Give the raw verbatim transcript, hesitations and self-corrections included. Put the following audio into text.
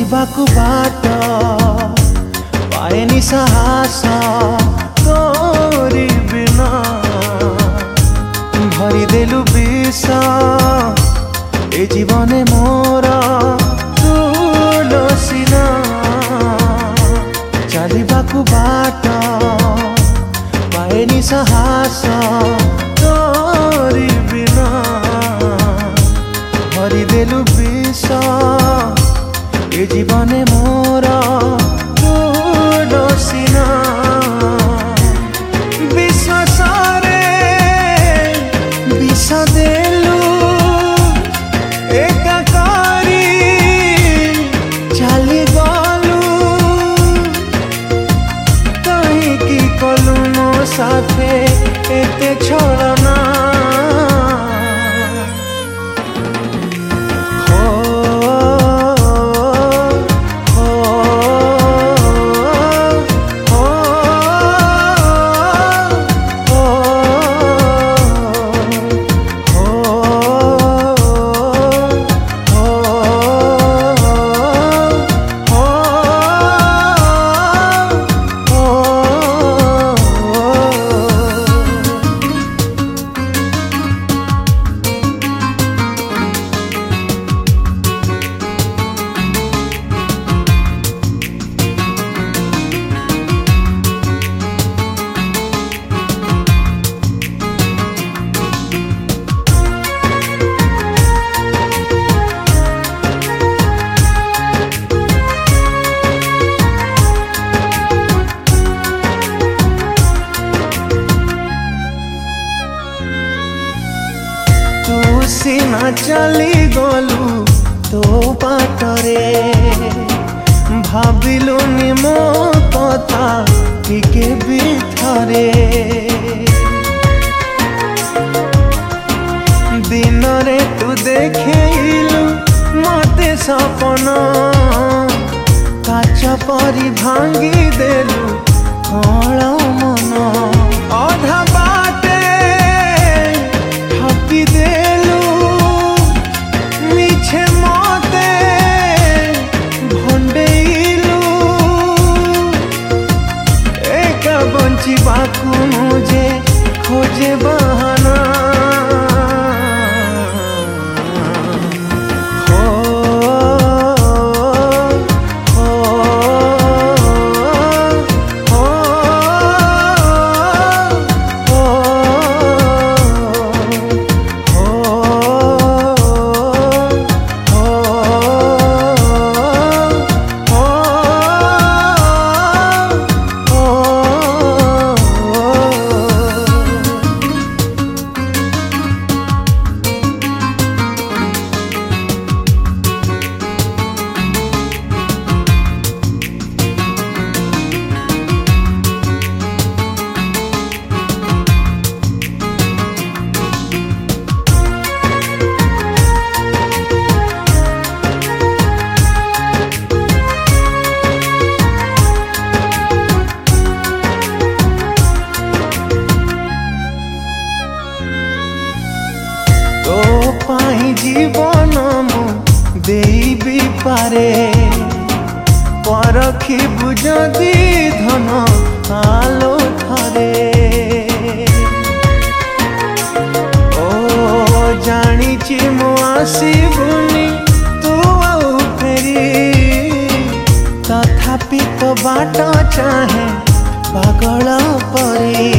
चलिबाकु बाट पाएनी साहस तोरी बिना भरी देलु विष ए जीवने मोर तुलसीना चलिबाकु बाट पाएनी साहस तोरी बिना भरी देलु विष ए जीवने मोर तुलसीना विश्वासरे विष देलु एका करी चली गलु कहीं कलु मो साथे एते छलना सीना चली गलु तो बाटरे भाविलुनी मो कथा टिके भी थरे दिन रे तू देखेलु मते सपन काच परी भांगी देलु कळ मन अधा बाटे ठकी दे बंचिबाकु मुझे खोजे बहाना हो हो हो तो पाई जीवन मु देबी पारे परखिबु जदि धन आलो थरे ओ जानिछि मु आसीबुनी तू आउ फेरी तथापि तो बाट चाहे पागल परी